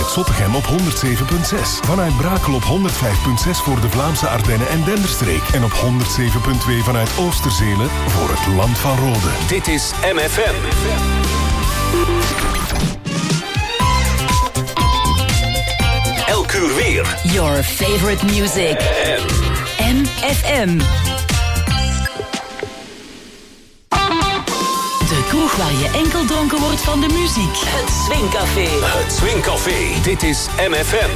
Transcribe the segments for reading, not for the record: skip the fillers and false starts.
vanuit Zottegem op 107.6. Vanuit Brakel op 105.6 voor de Vlaamse Ardennen en Denderstreek. En op 107.2 vanuit Oosterzelen voor het Land van Rode. Dit is MFM. Elk uur weer. Your favorite music. MFM. De kroeg waar je enkel dronken wordt van de muziek. Het Swingcafé. Het Swingcafé. Dit is MFM.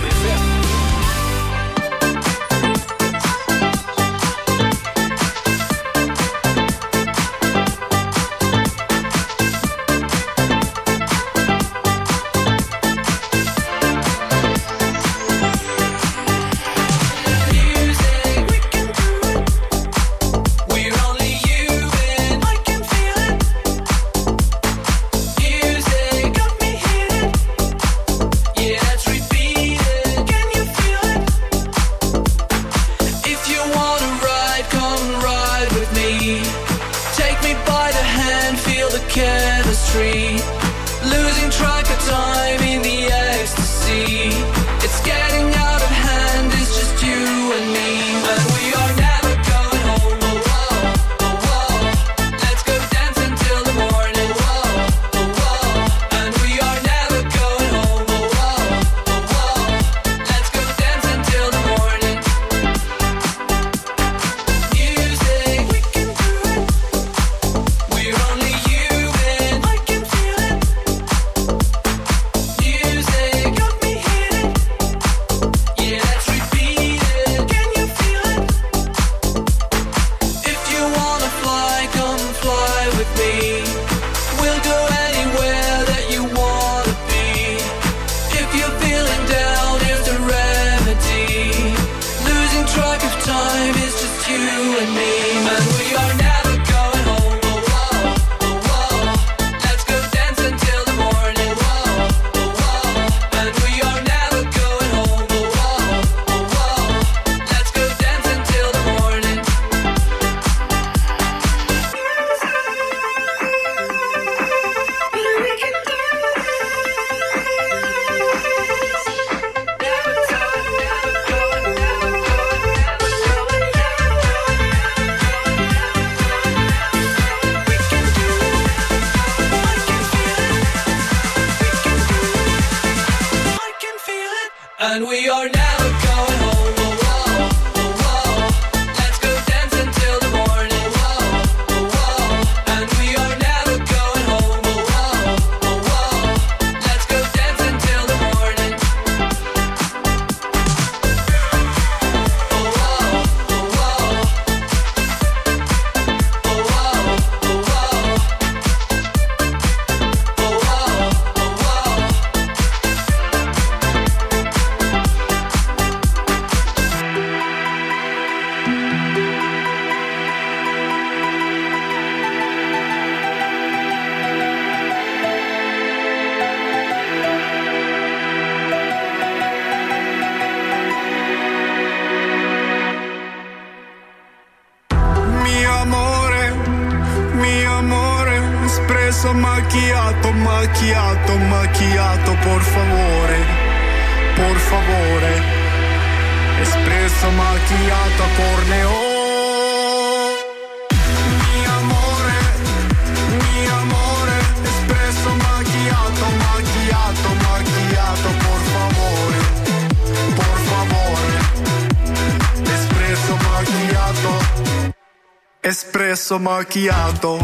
Espresso macchiato.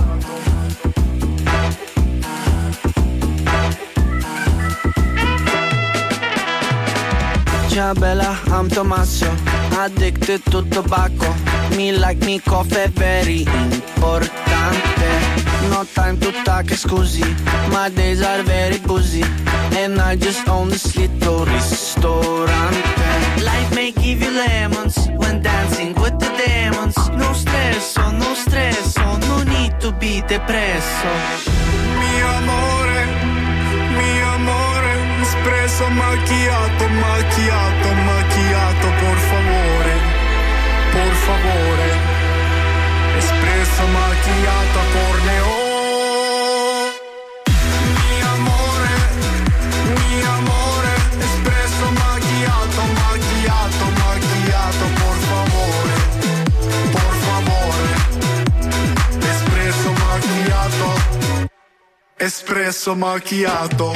Ciao bella, I'm Tommaso, addicted to tobacco. Me like me coffee very importante. No time to talk, scusi, my days are very busy. And I just own this little ristorante. Life may give you lemons when dancing with the demons. No stress, no need to be depresso. Mio amore, espresso macchiato, macchiato, macchiato, por favore, espresso macchiato a corneo. Mi amore, espresso espresso macchiato.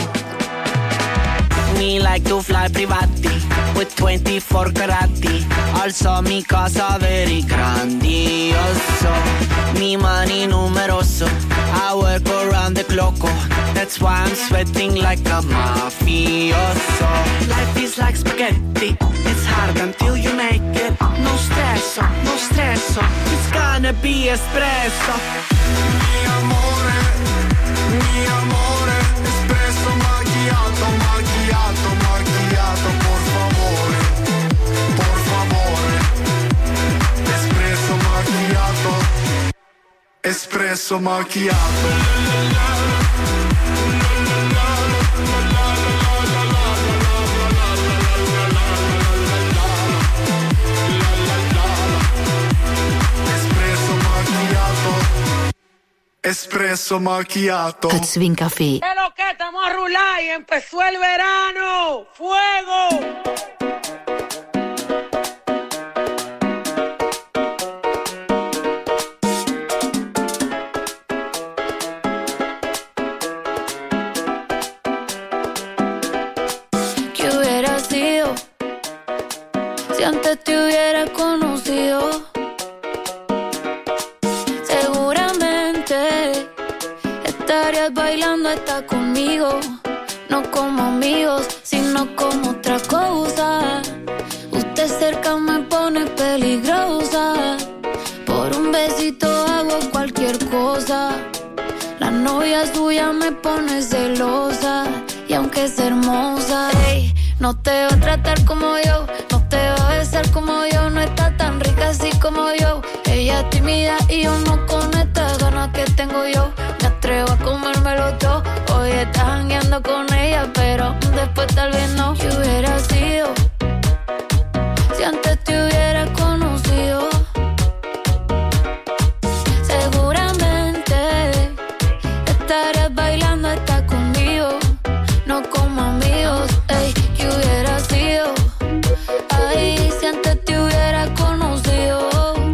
Me like to fly privati with 24 carati. Also mi casa very grandioso. Mi mani numeroso. I work around the clock. That's why I'm sweating like a mafioso. Life is like spaghetti. It's hard until you make it. No stresso, no stresso. It's gonna be espresso. Mi amore, espresso macchiato, macchiato, macchiato, por favore, espresso macchiato, espresso macchiato. Espresso macchiato. Het Swingcafé. ¡Pero que estamos a rular y empezó el verano! ¡Fuego! ¿Qué hubiera sido si antes te hubiera conocido? Estarías bailando hasta conmigo, no como amigos, sino como otra cosa. Usted cerca me pone peligrosa, por un besito hago cualquier cosa. La novia suya me pone celosa, y aunque es hermosa, ey, no te va a tratar como yo, no te va a besar como yo, no está tan rica así como yo. Ella es tímida y yo no con estas ganas que tengo yo. Me atrevo a comérmelo todo. Hoy estás jangueando con ella, pero después tal vez no. ¿Qué hubiera sido si antes te hubiera conocido? Seguramente estarías bailando hasta conmigo, no como amigos. Ey, ¿qué hubiera sido? Ay, si antes te hubiera conocido.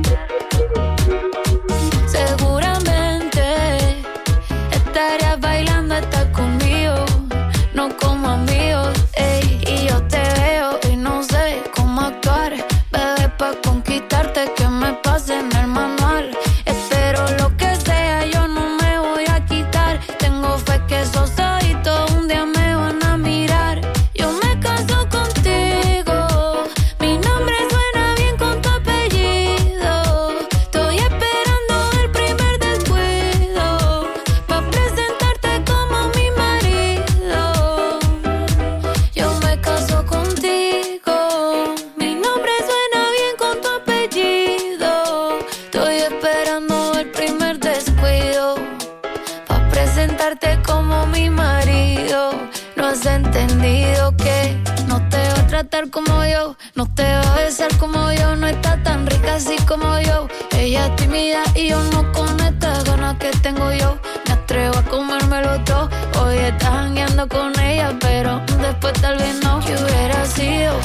Seguramente estarías bailando hasta conmigo, no como amigos. Ey, y yo te veo y no sé cómo actuar. Bebé, pa' conquistarte que me pase en el manual. Espero lo que sea, yo no me voy a quitar. Tengo fe que esos ojitos un día me van a mirar. Yo me caso contigo, mi nombre suena bien con tu apellido. Estoy esperando el primer descuido pa' presentarte como mi marido. Yo me caso contigo, mi nombre suena bien con tu apellido. Estoy esperando el primer descuido pa' presentarte como mi marido. No has entendido que no te va a tratar como yo, no te va a besar como yo, no está tan rica así como yo. Ella es tímida y yo no con estas ganas que tengo yo. Me atrevo a comérmelo todo. Hoy estás jangueando con ella, pero después tal vez no. ¿Qué hubiera sido?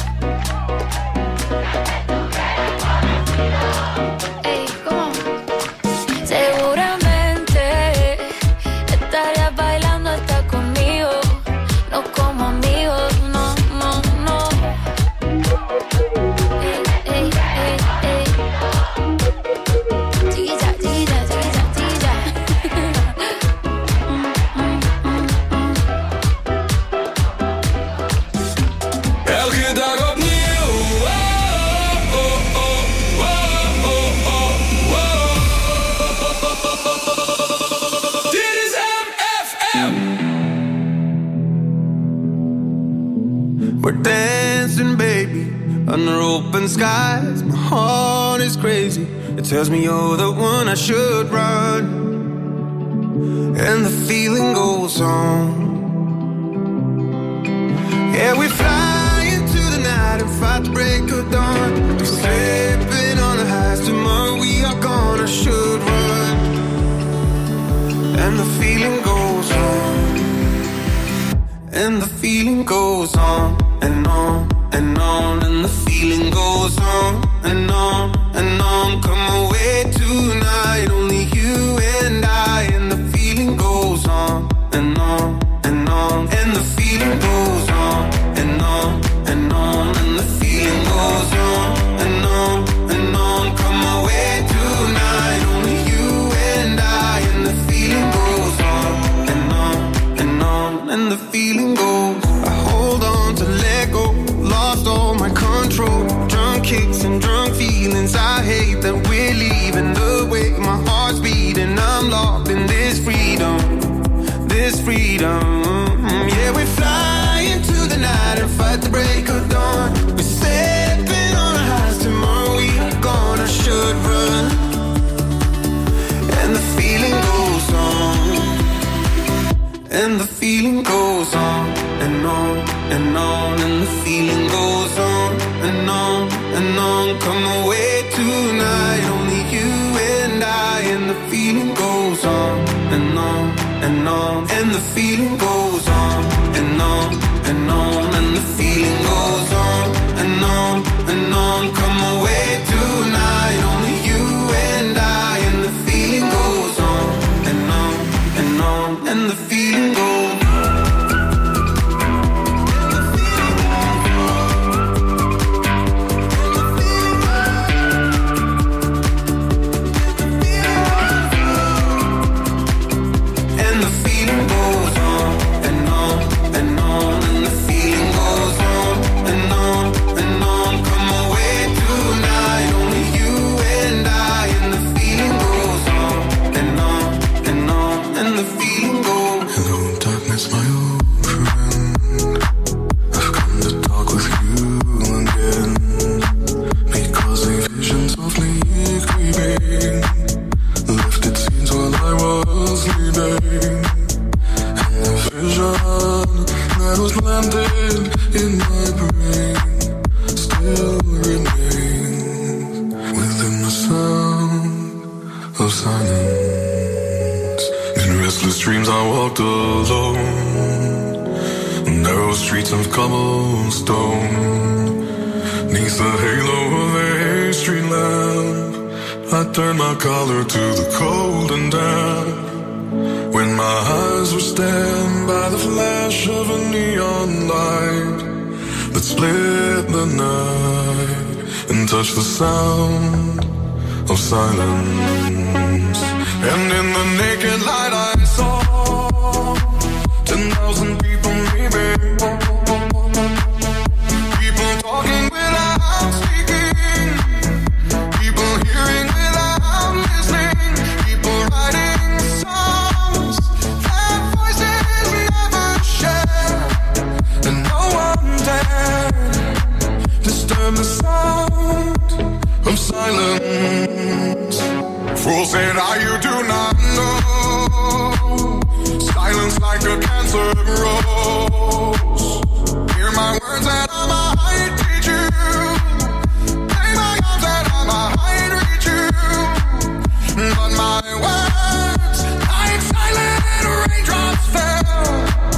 Ey, ¿cómo? Seguramente estarías bailando hasta conmigo, no como amigos, no, no, no. Ey, ey, ey, ey. Chiquilla, chiquilla, chiquilla, chiquilla. Elke dag opnieuw. Oh, oh, oh, oh, oh, oh, oh. Dit is MFM. We're dancing, baby, under open skies. My heart is crazy. It tells me you're the one I should run. And the feeling goes on. Yeah, we fly into the night and fight the break of dawn. We're slipping on the highs. Tomorrow we are gonna should run. And the feeling goes on. And the feeling goes on and on and on. And the feeling goes on and on and on. Come away tonight, only you and I. And the feeling goes on and on. control. Drunk kicks and drunk feelings. I hate that we're leaving. The way my heart's beating, I'm locked in this freedom. This freedom. Yeah, we fly into the night and fight the break of dawn. We're stepping on our highs, tomorrow we are gone. I should run, and the feeling goes on, and the feeling goes on, and on, and on, and the feeling goes on, and on, and on. Come away tonight, only you and I, and the feeling goes on, and on, and on, and the feeling goes on, and on, and on, and the feeling goes on, and on, and on. Come away tonight, only you and I, and the feeling goes on, and on, and on, and the feeling goes on. Collar to the cold and damp. When my eyes were stabbed by the flash of a neon light that split the night and touched the sound of silence. And in the naked light I saw 10,000 people maybe. People talking without speaking. People hearing without listening. People writing songs that voices never share. And no one dared disturb the sound of silence. Fool said, you do not know. Silence like a cancer grows. Hear my words that I might teach you. Play my arms that I might reach you. But my words, like silent raindrops fell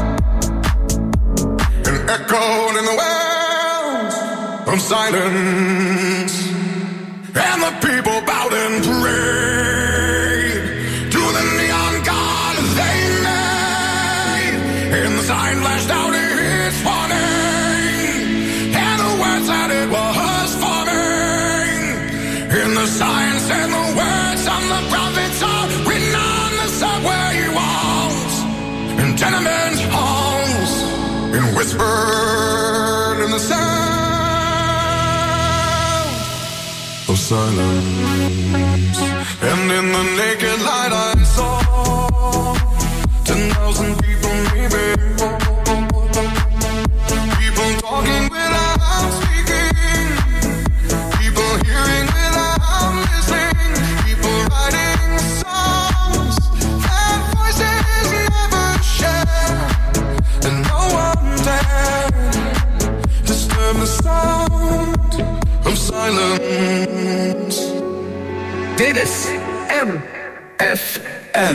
and echoed in the wells of silence. And the people bowed and prayed to the neon god they made. And the sign flashed out its warning, and the words that it was forming. And the sign said the words on the prophets are written on the subway walls and tenement halls, and whispered in the sound of silence. And in the naked light I saw 10,000 people maybe. People talking without speaking. People hearing without listening. People writing songs that voices never share. And no one dared disturb the sound of silence. Dit is MFM.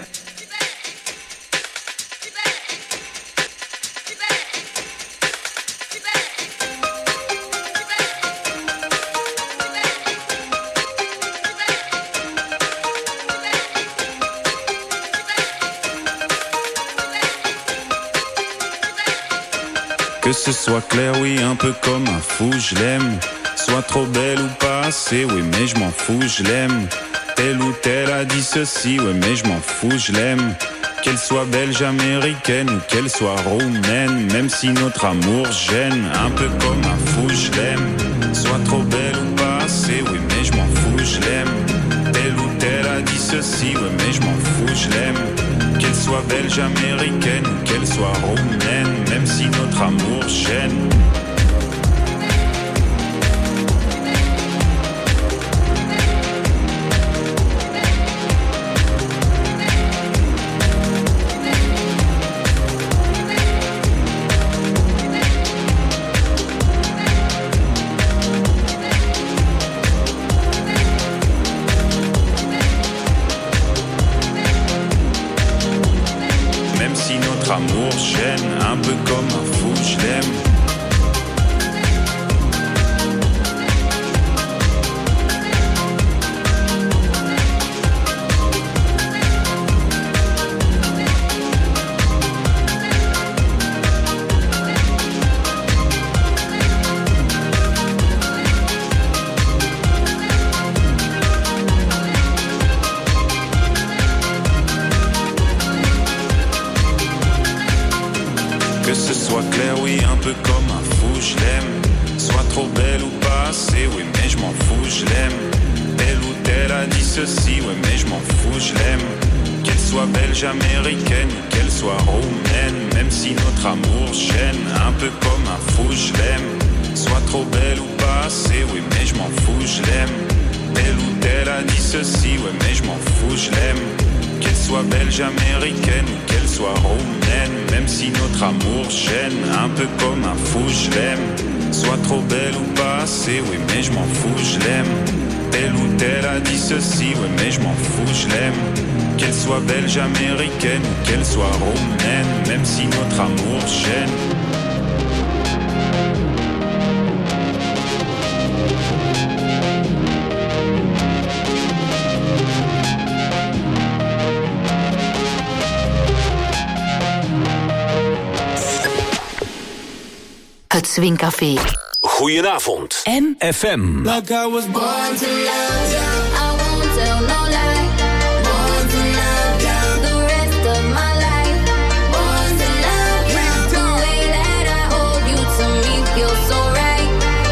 Que ce soit clair, oui, un peu comme un fou, je l'aime. Soit trop belle ou pas assez, oui, mais je m'en fous, je l'aime. Tel ou tel a dit ceci, ouais, mais je m'en fous, je l'aime. Qu'elle soit belge, américaine ou qu'elle soit roumaine, même si notre amour gêne, un peu comme un fou, je l'aime. Soit trop belle ou pas assez, oui mais je m'en fous, je l'aime. Telle ou telle a dit ceci, oui mais je m'en fous, je l'aime. Qu'elle soit belge, américaine ou qu'elle soit roumaine, même si notre amour gêne. Amour gêne, un peu comme un fou, je l'aime. Comme un fou, je l'aime. Soit trop belle ou pas assez, oui mais je m'en fous, je l'aime. Telle ou telle a dit ceci, oui mais je m'en fous, je l'aime. Qu'elle soit belge, américaine ou qu'elle soit roumaine, même si notre amour gêne, un peu comme un fou, je l'aime. Soit trop belle ou pas assez, oui mais je m'en fous, je l'aime. Telle ou telle a dit ceci, oui mais je m'en fous, je l'aime. Qu'elle soit belge, américaine ou qu'elle soit roumaine, même si notre amour gêne, un peu comme un fou, je l'aime. Soit trop belle ou pas assez, oui mais je m'en fous, je l'aime. Telle ou telle a dit ceci, oui mais je m'en fous, je l'aime. Qu'elle soit belge, américaine ou qu'elle soit roumaine, même si notre amour gêne. Het Swingcafé. Goedenavond. MFM. Like I was born to love you. I won't tell no lie. Born to love you. The rest of my life. Born to love you. The way that I hold you to me feels so right.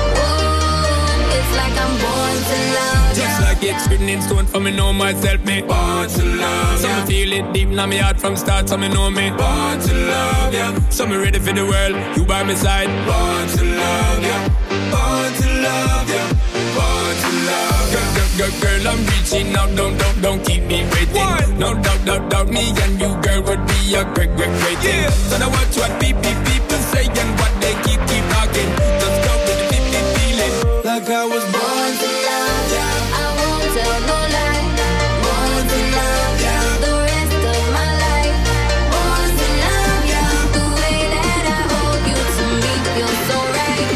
Whoa, it's like I'm born to love you. Just like it's written in stone for me know myself, me born to love you. So me feel it deep in my heart from start, so me know me born to love you. So me ready for the world, you by my side. Born to love you. Born to love you. Born to love you. Girl, I'm reaching out, don't keep me waiting. What? No doubt, me and you, girl, would be a great thing. Yeah. So now watch what people say and what they keep talking. Just go with the feeling. Like I was born to love you. I won't tell no lie. Born to love you. The rest of my life. Born to love you. The way that I hold you to me feels so right.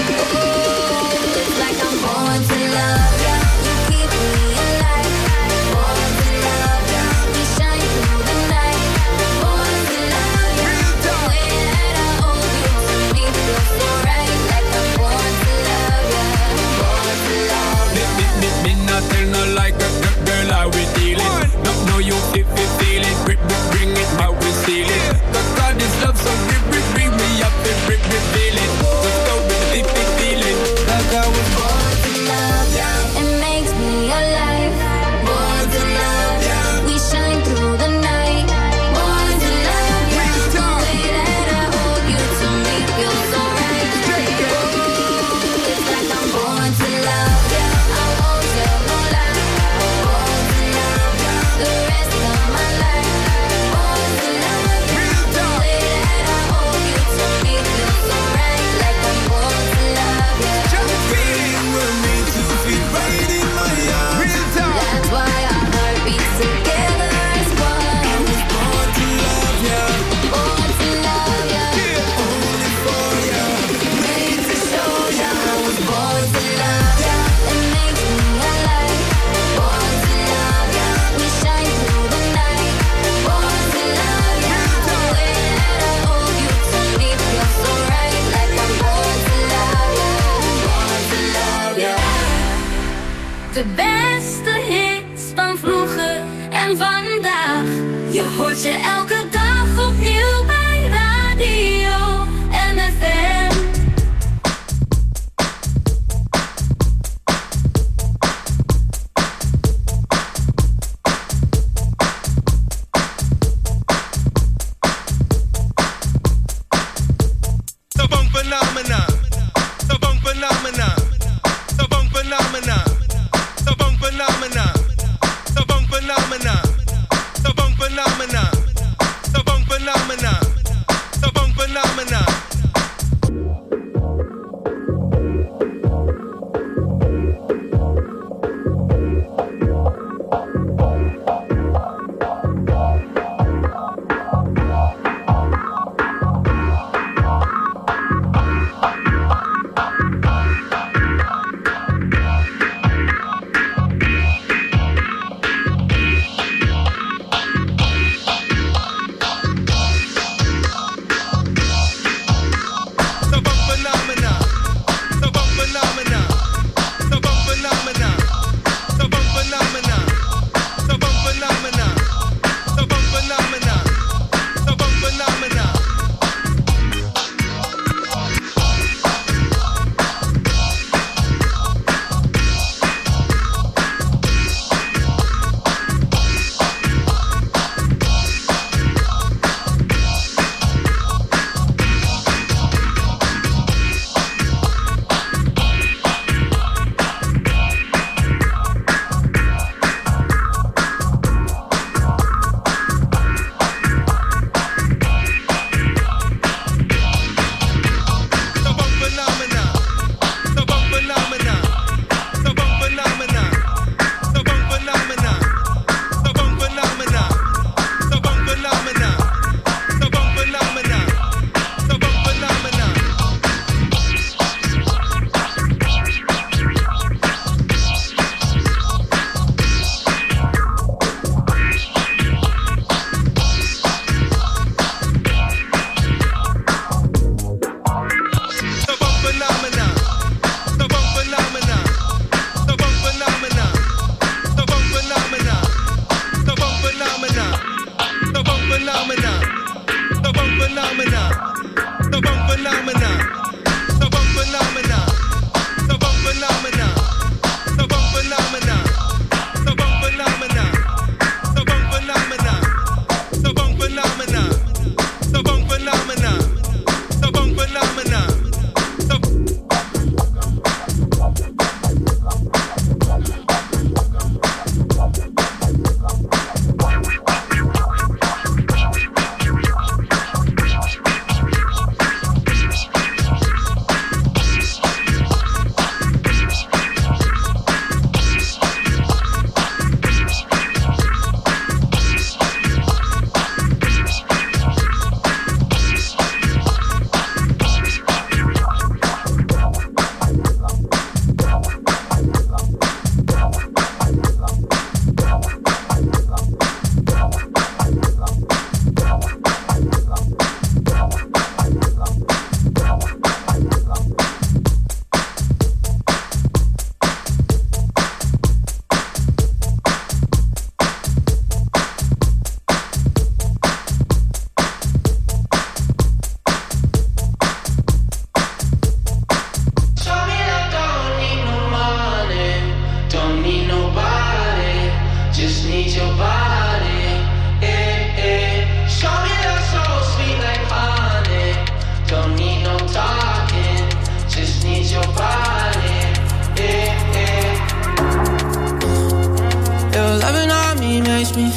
Oh, it's like I'm born to love you. You keep me alive. Born to love you. We shine through the night. Born to love you. The way that I hold you to me feels so right. Like I'm born to love you. Born to love you. Me not tell no like a girl how we dealing. No you feel it, bring it how we steal it. God this love so bring me up and feel it. Let's go with the feeling. Like I was born to love you. It makes me alive. Born to love you. We shine through the night. Born to love you. The way that I hold you to me feels so right. Oh, it's like I'm born to love you. I won't tell no lie. Born to love you. The rest of my life. Born to love you. The way that I hold you to me feels so right. Like I'm born to love you. Feeling we're made to feel right in my arms. That's why our heart beats together as one. I was born to love you. Born to love ya. Only for you. Made to show ya. I was born to love ya. It makes me alive. Born to love ya. We shine through the night. Born to love ya. The way that I hold you to me feels so right. Like I'm born to love ya. Born to love ya. De beste hits van vroeger en vandaag. Je hoort ze elke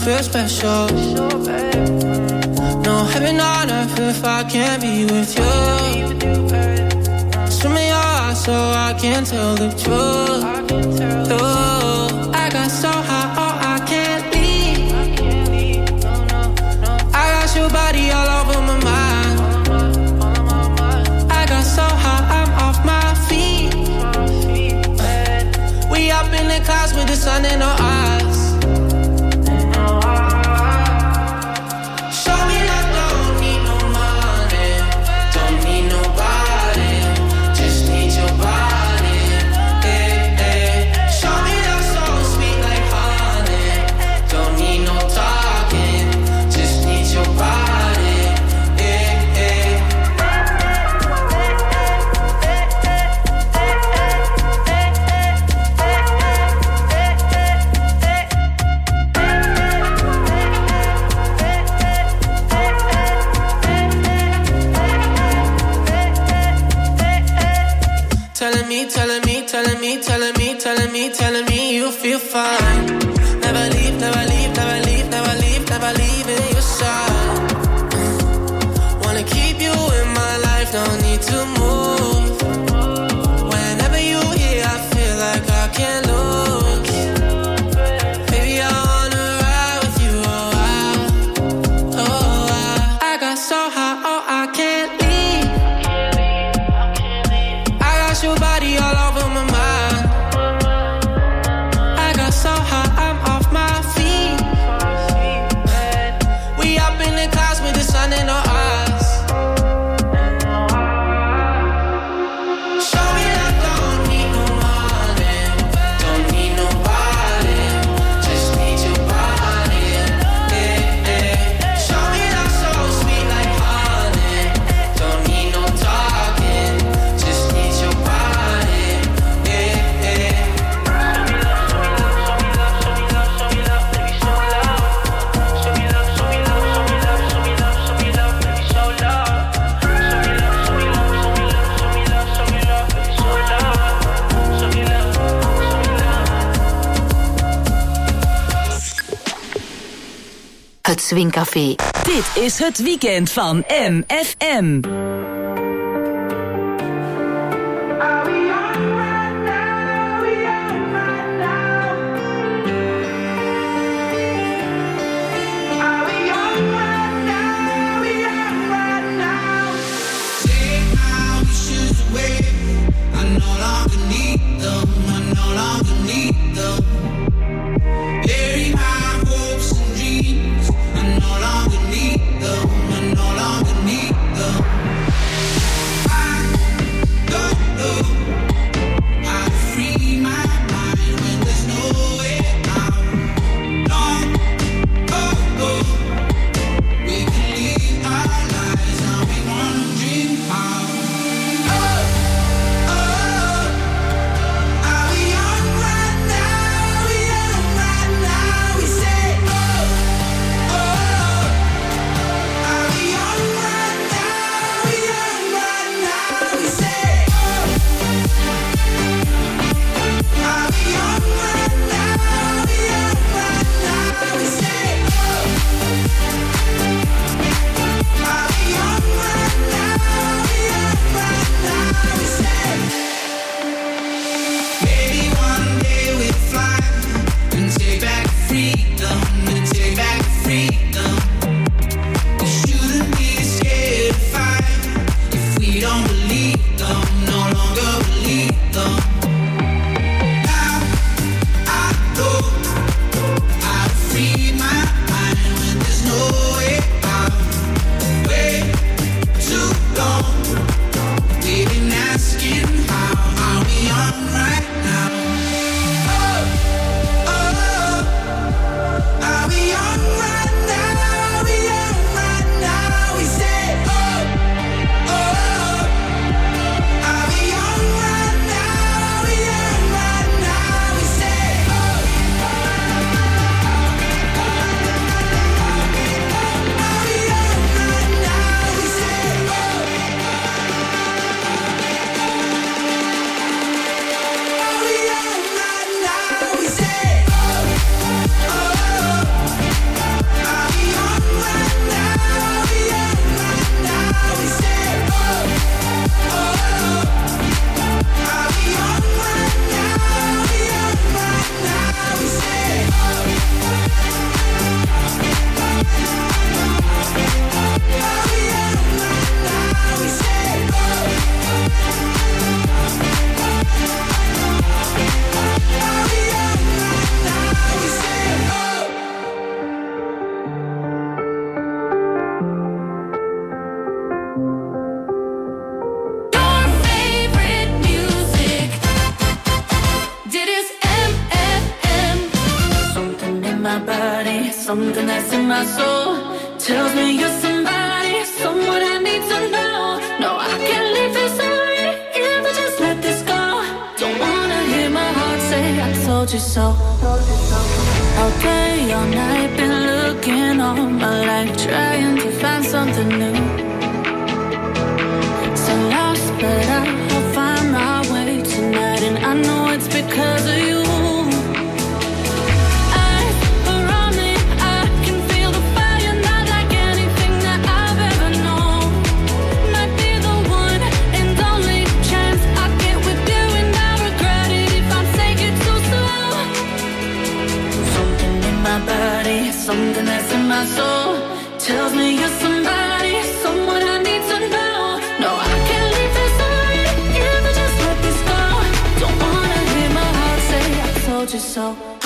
feel special. No heaven on earth if I can't be with you. Swim in your eyes so I can tell the truth. Oh, I got so high, oh, I can't leave. I got your body all over my mind. I got so high, I'm off my feet. We up in the clouds with the sun in our eyes. Show me that don't need no money, don't need nobody, just need your body. Eh, eh. Show me that so sweet like honey, don't need no talking, just need your body. Eh, eh. Telling me you feel fine. Never leave, never leave, never leave, never leave, never leaving your side. Wanna keep you in my life, don't need to move. Whenever you here, I feel like I can't lose. Baby, I wanna ride with you, I got so high, oh, I can't leave. I got your body all over my mind. So high, I'm off my feet. We up in the clouds with the sun in our eyes. Show me that don't need no money, don't need nobody, just need your body. Eh, eh. Show me that so sweet like honey, don't need no talking, just need your body. Eh, eh. Het Swingcafé. Dit is het weekend van MFM. I no longer need them. something that's in my soul tells me you're somebody, someone I need to know. No, I can't leave this already if I just let this go. Don't wanna hear my heart say I told you so. All day, all night, been looking all my life, trying to find something new. So lost, but I'll find my way tonight, and I know it's because of you. Something that's in my soul tells me you're somebody, someone I need to know. No, I can't leave this already if I just let this go. Don't wanna hear my heart say I told you so.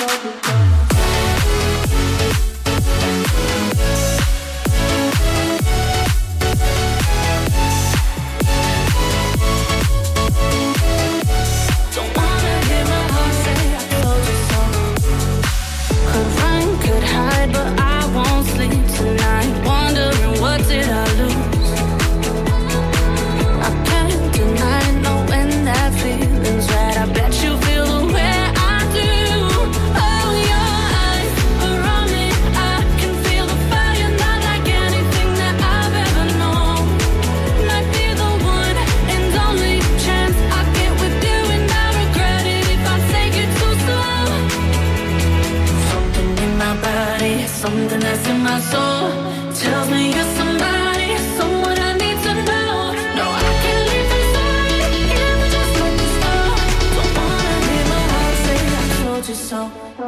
Something that's in my soul tells me you're somebody, someone I need to know. No, I can't leave this already if I just let this go. Don't wanna hear my heart say I told you so.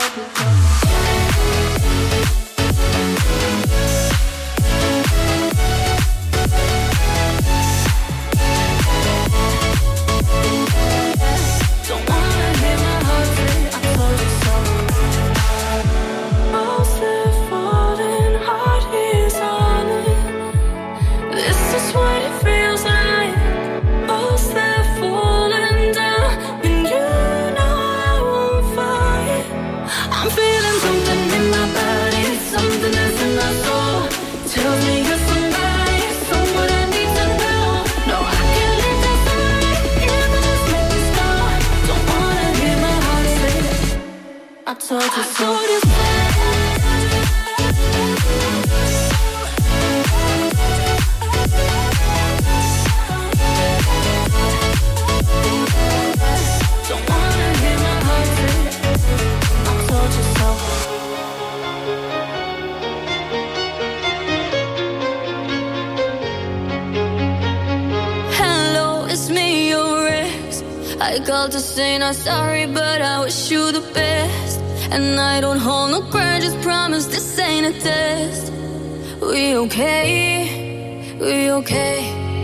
I called to say not sorry, but I wish you the best. And I don't hold no grudges, promise this ain't a test. We okay, we okay.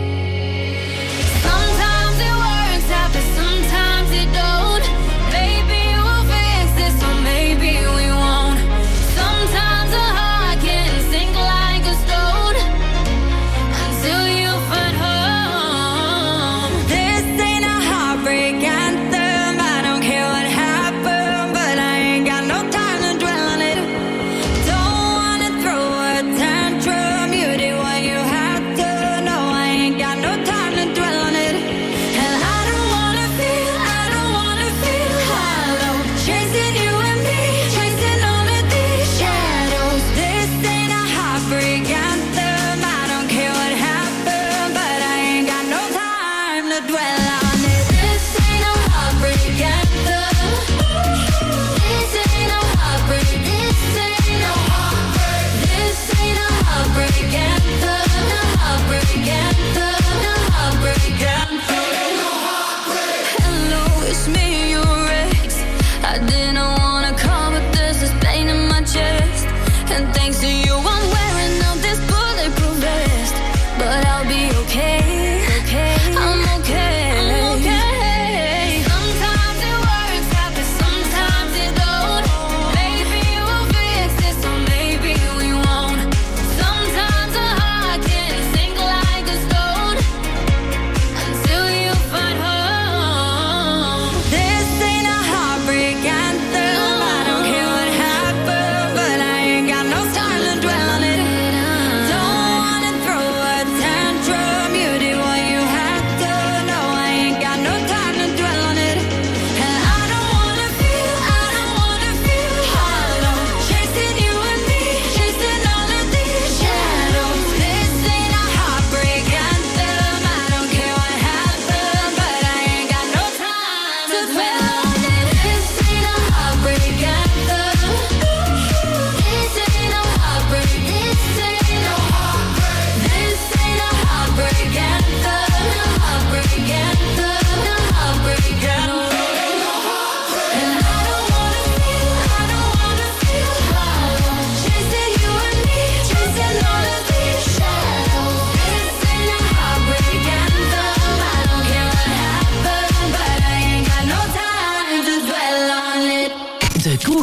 Sometimes it works out, but sometimes it don't. Maybe we'll fix this, or maybe we won't. Sometimes a heart can sink like a stone until you find home. This ain't a heartbreak anthem. I don't care what happened, but I ain't got no time to dwell on it. Don't wanna throw a tantrum. You did what you had to. No, I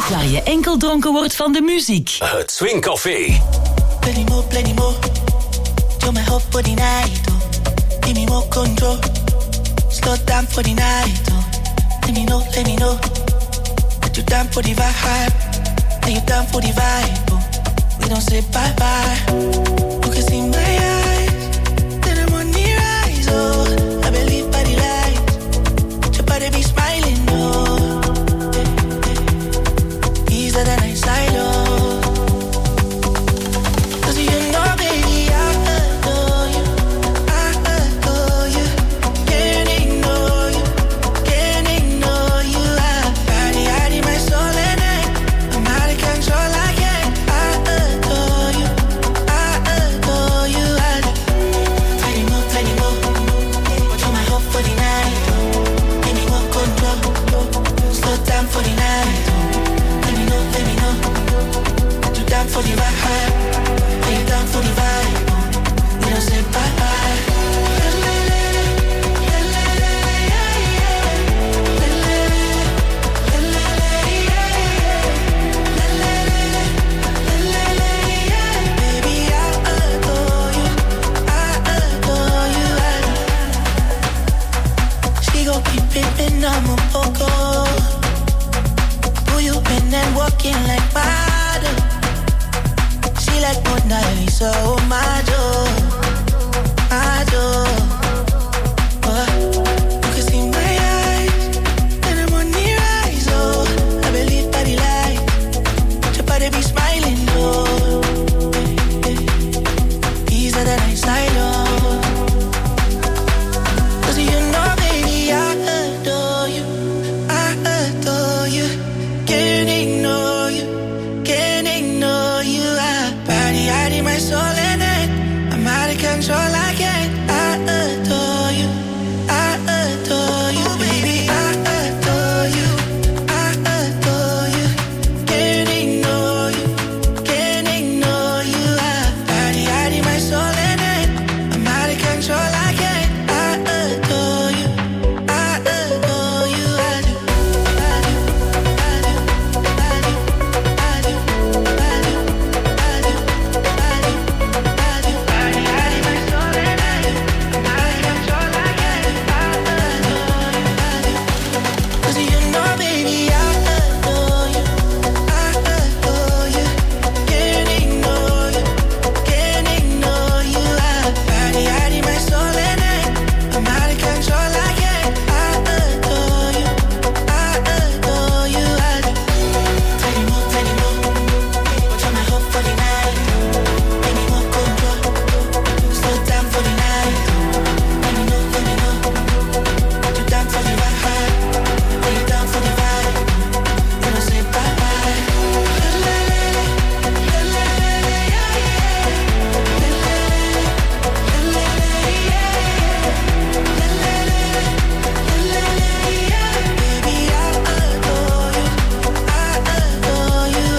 kroeg waar je enkel dronken wordt van de muziek. Het Swing Café. Plenty more. You're my hope for the night, oh. Give me more control. Slow down for the night, oh. Let me know. That you down for the vibe. And you down for the vibe, oh. We don't say bye-bye. You can see my eyes. Then I'm on the rise, oh. I believe by the light. Your body be smiling, oh. Easier than I silo. Cause you know, baby, I adore you. Can't ignore you. Body, my soul and I. I'm out of control, I can't. I adore you. Plenty more. But you're my hope for the night. Give me more control. Slow down for the night. Let me know. You down for the vibe. Are you down for the vibe? We don't say bye-bye. Baby, I adore you. She gon' keep it in a poco. Who you been and walking like water? She like Mona Lisa, oh my joy. You can see my eyes, and I'm on the rise, oh. I believe by the light, your body be smiling, oh. Easier than I silo. Cause you know, baby, I adore you. Can't ignore you. Body, my soul and I. I'm out of control, I can't. I adore you. Baby, I adore you. Can't ignore you. Body, my soul and I. I'm out of control, I can't. I adore you. I do. Cause you know, baby, I adore you. Can't ignore you. Body, my soul and I. I'm out of control, I can't. I adore you. Plenty more. But you're my hope for the night. Give me more control. Slow down for the night. Let me know. You down for the vibe. Are you down for the vibe? We don't say bye-bye. Baby, I adore you.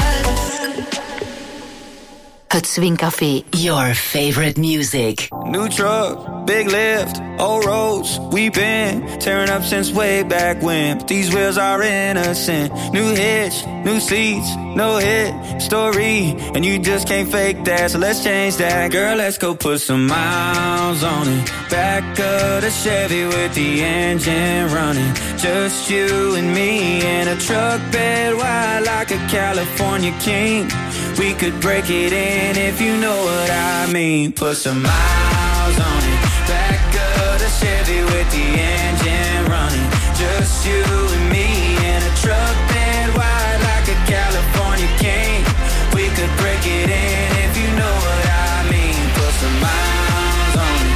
Het Swing Café, your favorite music. New truck, big lift, old roads, we've been tearing up since way back when. But these wheels are innocent. New hitch, new seats, no hit story, and you just can't fake that. So let's change that, girl. Let's go put some miles on it. Back of the Chevy with the engine running. Just you and me in a truck bed wide like a California king. We could break it in if you know what I mean. Put some miles on it. Back of the Chevy with the engine running. Just you and me in a truck bed wide like a California king. We could break it in if you know what I mean. Put some miles on it.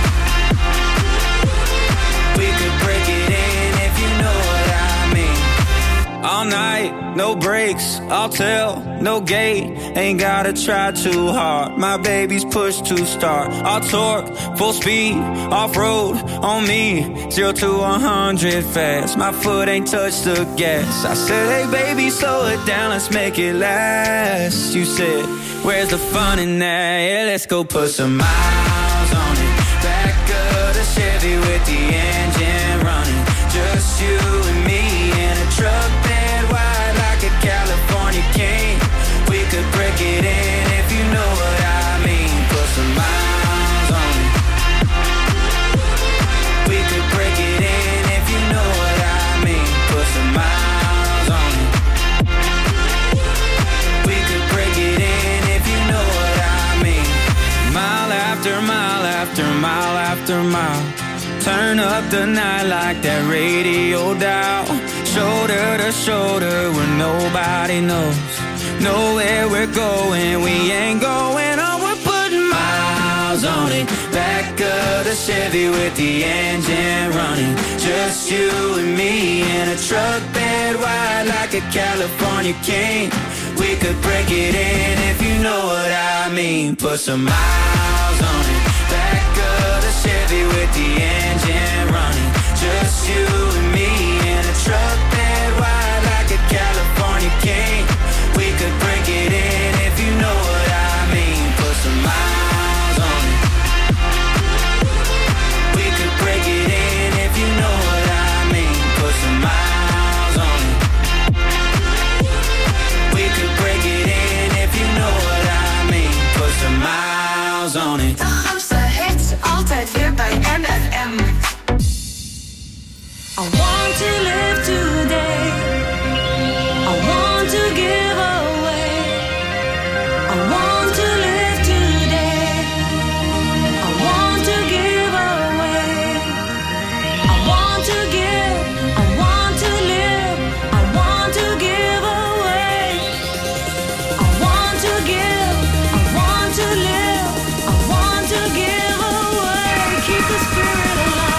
We could break it in if you know what I mean. All night, no breaks, I'll tell, no gate. Ain't gotta try too hard, my baby's push to start. I'll torque, full speed, off-road, on me. 0 to 100 fast, my foot ain't touched the gas. I said, hey baby, slow it down, let's make it last. You said, where's the fun in that? Yeah, let's go put some miles on it. Back of the Chevy with the engine running. Just you and me in a truck bed wide like a California Turn up the night like that radio dial. Shoulder to shoulder where nobody knows. Know where we're going, we ain't going on. We're putting miles on it. Back of the Chevy with the engine running. Just you and me in a truck bed wide like a California king. We could break it in if you know what I mean. Put some miles on it. Back of the Chevy with the engine running. Just you and me in a truck bed wide like a California king. We could break it in if you know what I mean. Put some miles on it. We could break it in if you know what I mean. Put some miles on it. We could break it in if you know what I mean. Put some miles on it. De grootste hits altijd weer bij NFM. I want to live today. I want to give away. I want to live today. I want to give away. I want to give. I want to live. I want to give away. I want to give. I want to live. I want to give away. Keep the spirit alive.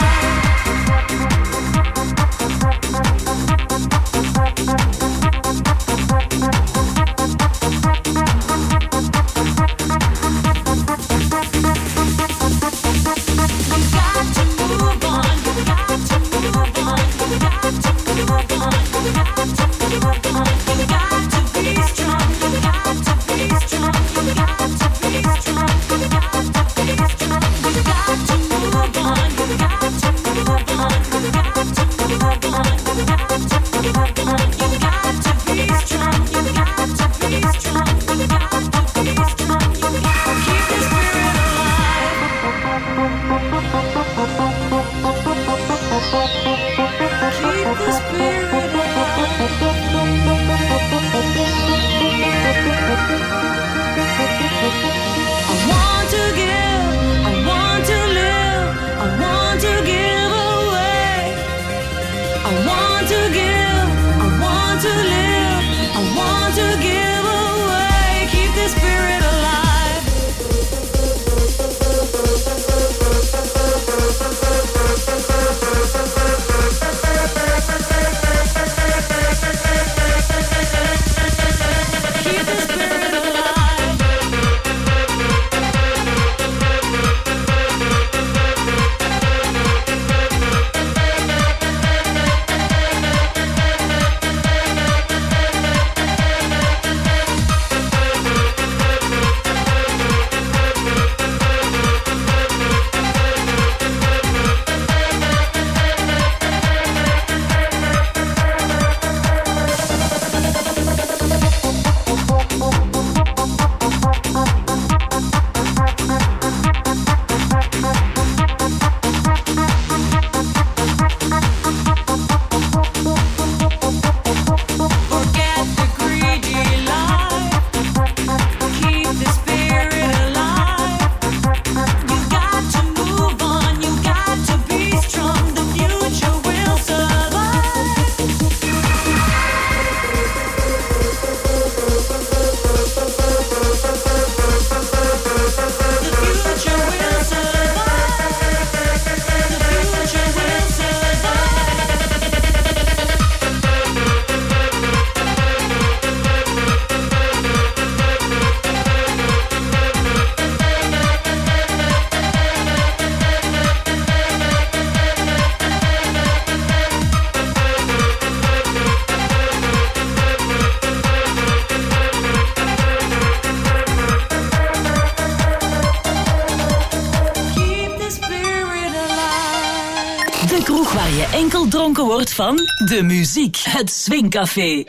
Waar je enkel dronken wordt van de muziek. Het Swingcafé.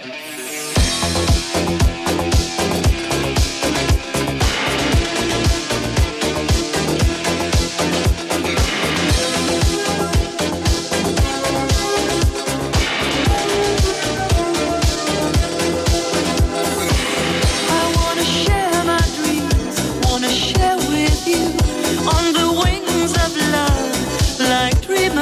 Wanna share with you on the wings of love, like dreaming.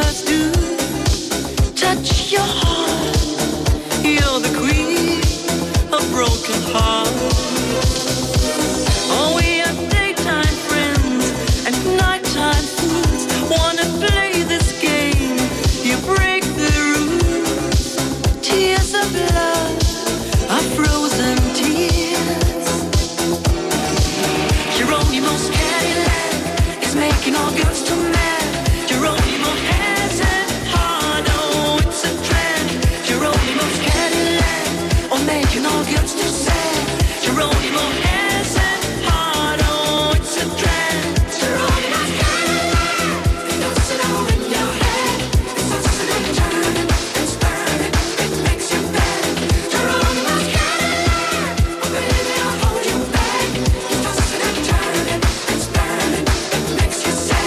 your heart. You're the queen of broken hearts. Oh, we are daytime friends and nighttime fools. Wanna play this game? You break the rules. Tears of love are frozen tears. Geronimo's Cadillac is making all girls too mad. Geronimo has a heart, oh, it's a trend. Geronimo's Cadillac, oh, making all girls too sad. Geronimo has a heart, oh, it's a trend. Geronimo's Cadillac, it does it all in your head. It starts and turning, it's burning, it makes you bad. Geronimo's Cadillac, oh baby, I'll hold you back. It does and turning, it's burning, it makes you sad.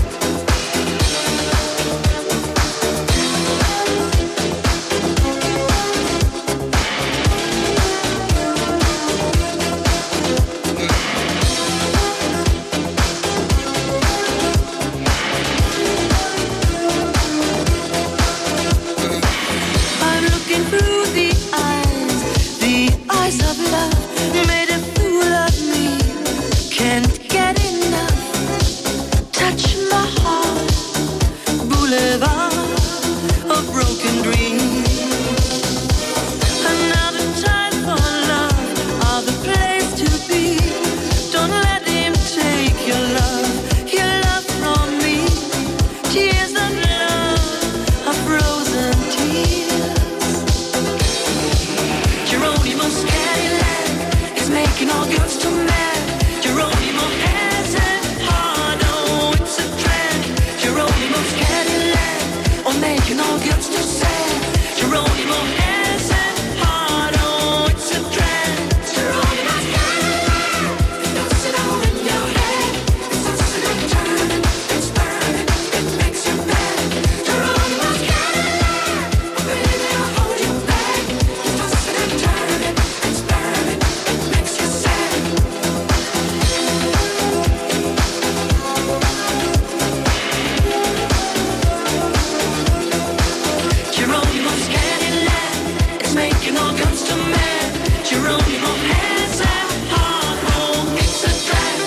I'm looking through the eyes of love. Made a fool of me, can't get enough. Touch my heart, boulevard of broken dreams. Another time for love, other place to be. Don't let him take your love from me. Tears of love are frozen tears. Geronimo's Cadillac is making all girls too mad. Geronimo has a heart, oh, it's a trend. Geronimo's Cadillac, oh, making all girls too sad. Geronimo has a heart, oh, it's a trend. Geronimo's Cadillac, it does it all in your head. It starts and turning, it's burning, it makes you mad. Geronimo's Cadillac, oh baby, I'll hold you back. It does and turning, it's burning, it makes you sad. Geronimo's Cadillac is making all guns to mad. Geronimo has a heart, oh, it's a trap.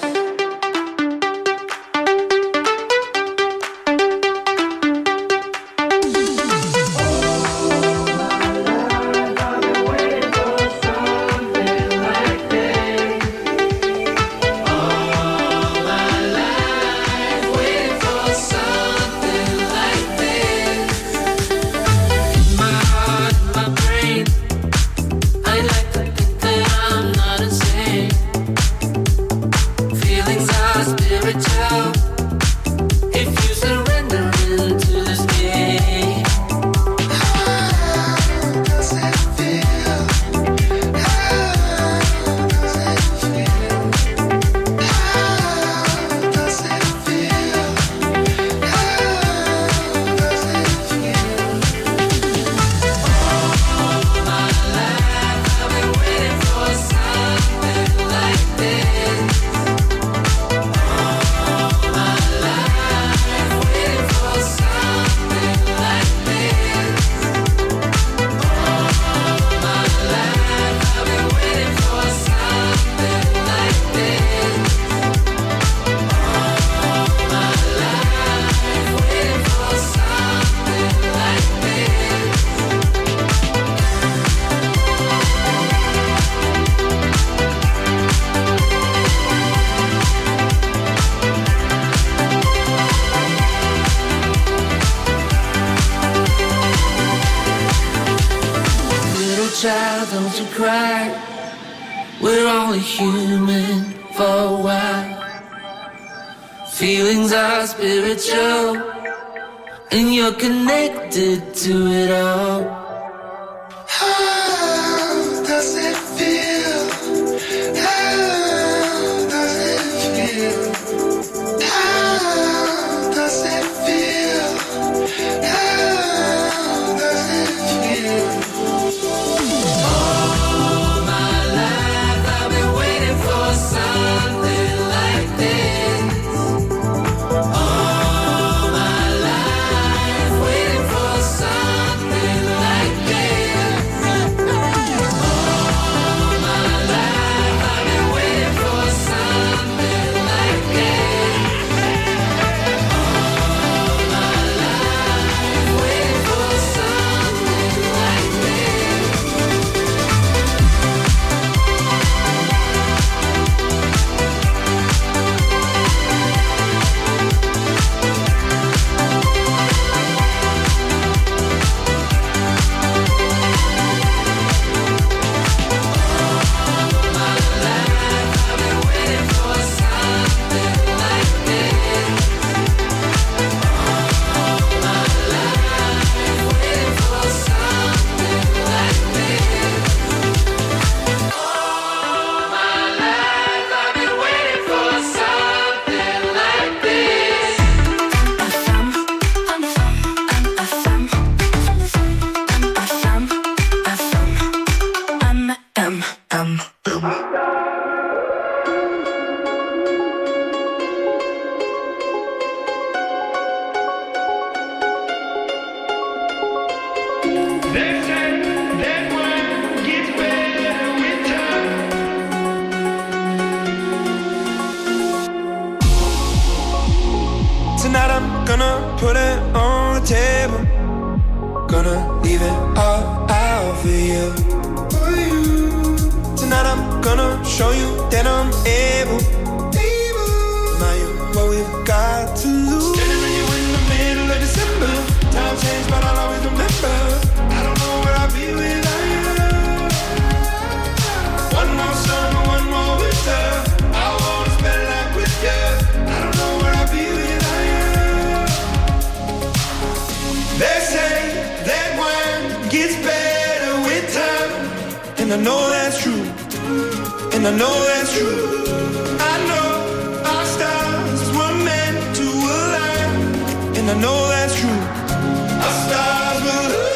Child, don't you cry. We're only human for a while. Feelings are spiritual, and you're connected to it all. How does it feel? How does it feel? How does it feel? How does it feel? All my life I've been waiting for something like this. All my life waiting for something Tonight I'm gonna put it on the table. Gonna leave it all out for you. Tonight I'm gonna show you that I'm able. Now you what we've got to lose. Standing with you in the middle of December. Time changed, but I'll always remember. I don't know where I'll be without you. One more summer, one more winter. I wanna spend life with you. I don't know where I'll be without you. They say that wine gets better with time, and I know that's true, and I know that's true. I know our stars were meant to align, and I know that's true. Our stars will align.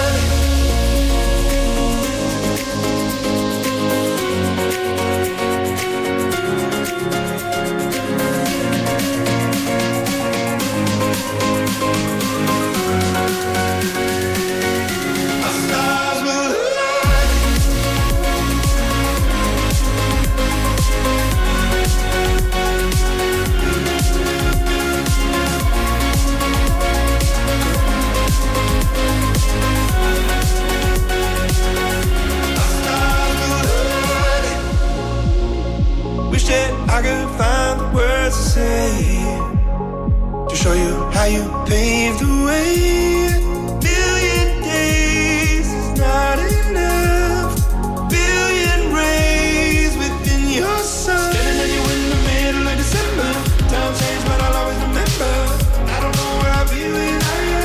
I could find the words to say to show you how you paved the way. Billion days is not enough. Billion rays within your sun. Standing with you in the middle of December. Time changed, but I'll always remember. I don't know where I'll be without you.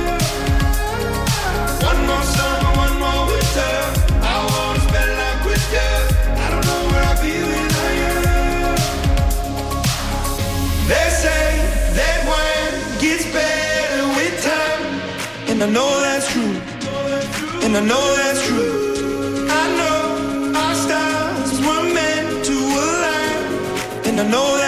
One more summer, one more winter. I wanna spend life with you. I don't know where I'll be without you. They say that wine gets better with time, and I know that's true, and I know that's true. I know our stars were meant to align, and I know